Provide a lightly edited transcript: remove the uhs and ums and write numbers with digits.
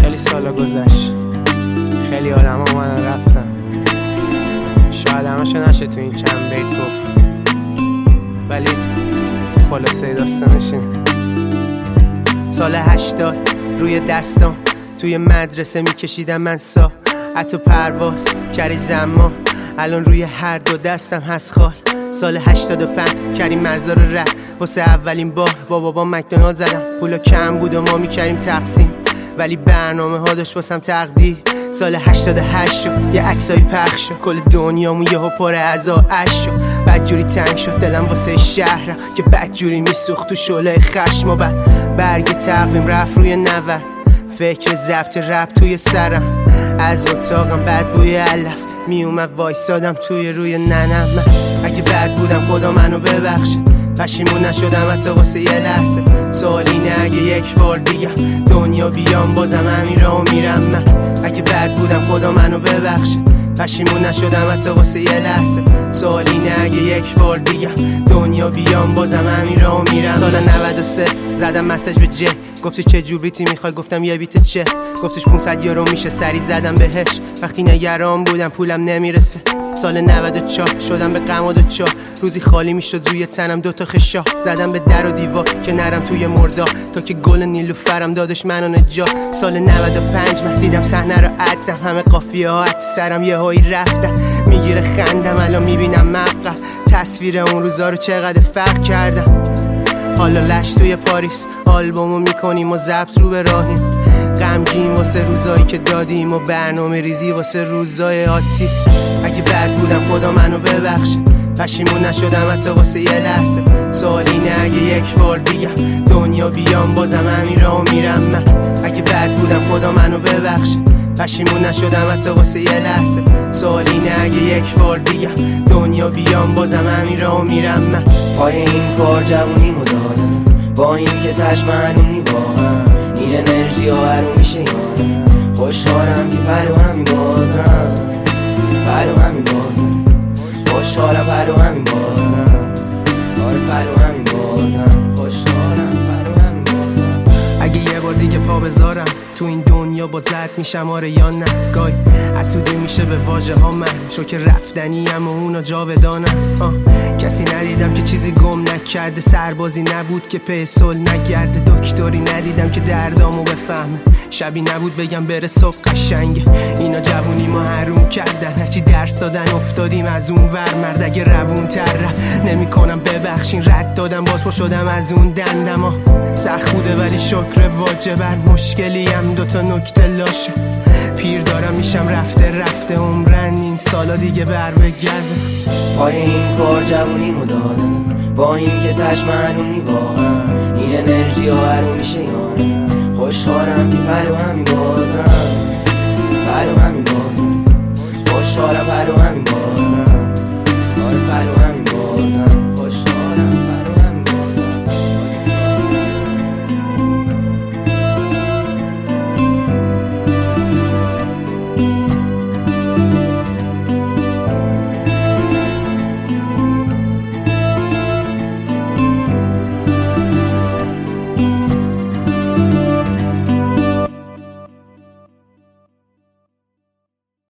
خیلی سالا گذشت، خیلی آدم اومدن رفتن، شاید همشو نشه تو این چند بیت گفت، ولی خلاصه داستانش اینه. سال 80 روی دستام توی مدرسه میکشیدم من ساعت و پرواز کردی زمان، الان روی هر دو دستم هست خال. سال 85 کریم مرزا رو رد واسه اولین بار با بابا مکدونالد زدم. پولا کم بود و ما میکردیم تقسیم، ولی برنامه ها داشت واسم تقدیر. سال 88 شد یه عکسای پخش شد، کل دنیامون یهو پر از آش شد. بدجوری تنگ شد دلم واسه شهرم که بدجوری میسوخت تو شعله خشم. و بعد برگ تقویم رفت روی 90، فکر ضبط رپ توی سرم، از اتاقم بد بوی علف میومد وایسادم توی روی ننم. من اگه بد بودم خدا منو ببخشه، پشیمون نشدم حتی واسه یه لحظه. سوال اینه اگه یک بار دیگه دنیا بیام بازم همین راهو میرم. من اگه بد بودم خدا منو ببخشه، پشیمون نشدم حتی واسه یه لحظه. سوال اینه اگه یک بار دیگه دنیا بیام بازم همین راهو میرم. سال 93 زدم مسیج به جه، گفتی چه جور بیتی میخوای؟ گفتم یه بیت چه؟ گفتش 500 یورو میشه. سری زدم بهش وقتی نگران بودم پولم نمیرسه. سال 94 شدم به غم و دوچار، روزی خالی میشد روی تنم دوتا خشا. زدم به در و دیوار که نرم توی مردا، تا که گل نیلوفرم دادش منو نجات. سال 95 من دیدم صحنه رو عدم، همه قافیه ها تو سرم یه هایی رفتن. میگیره خندم الان میبینم مقطع تصویر اون روزا رو چقدر فرق کردم. حالا لش توی پاریس آلبومو میکنیم و ضبط رو به راهیم، غمگین واسه روزایی که دادیم و برنامه ریزی واسه روزای آتی. اگه بد بودم خدا منو ببخشه، پشیمون نشدم حتی واسه یه لحظه. سوال اینه اگه یک بار دیگه دنیا بیام بازم همین راهو میرم. من اگه بد بودم خدا منو ببخشه، پشیمون نشدم حتی واسه یه لحظه. سوال اینه اگه یک بار دیگه دنیا بیام بازم همین راهو میرم. من پای این کار جوونیمو دادم، با این که تشمنونی واقعا این انرژی ها هرو میشه یادم. خوشحالم بی پرو همین بازم، پرو همین بازم. خوشحالم پرو همین بازم، آره پرو همین بازم. خوشحالم پرو همین بازم. اگه یه بار دیگه پا بذارم تو این دنیا باز رد میشم آره یا نه؟ گای حسودی میشه به واژه ها من، چون که رفتنیم و اونا جا بدانم. کسی ندیدم که چیزی گم نکرده، سربازی نبود که پی صلح نگرده، دکتری ندیدم که دردامو بفهمه، شبی نبود بگم بره صبح قشنگه. اینا جوونی ما حروم کردن، هرچی درس دادن افتادیم از اون ور. مرد اگه روون تر نمی کنم ببخشین، رد دادم باز پا شدم از اون دندما. سخت بوده ولی شکر واجب، بر مشکلیم دوتا نکته لاشه. پیر دارم میشم رفته رفته عمرن این سالا دیگه بر بگرده. پای این کار جوونیمو دادم، با این که تشمنونی واقعا این انرژی ها هرو میشه یارم. خوشحالم بی پرو همین بازم، پرو همین بازم. خوشحالم پرو همین بازم، آره پرو همین